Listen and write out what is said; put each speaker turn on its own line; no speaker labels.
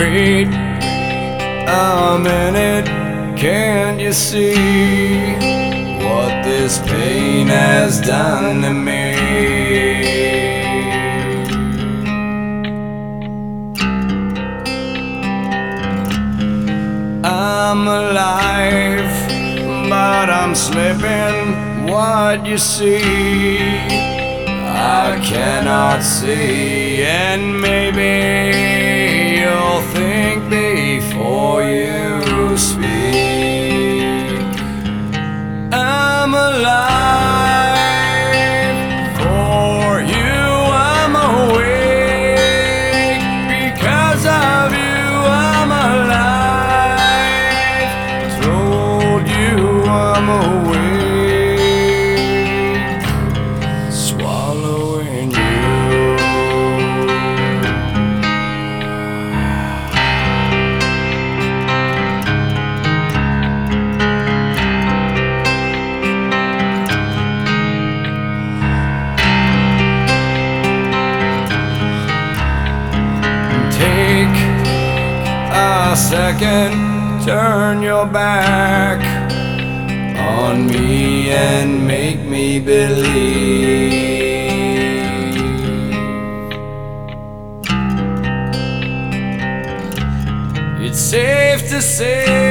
Wait a minute, can't you see what this pain has done to me? I'm alive, but I'm slipping. What you see, I cannot see. And maybe you'll think before you speak. I'm alive for you, I'm awake because of you, I'm alive. Told you I'm awake, swallowing you. Take a second, turn your back on me and make me believe it's safe to say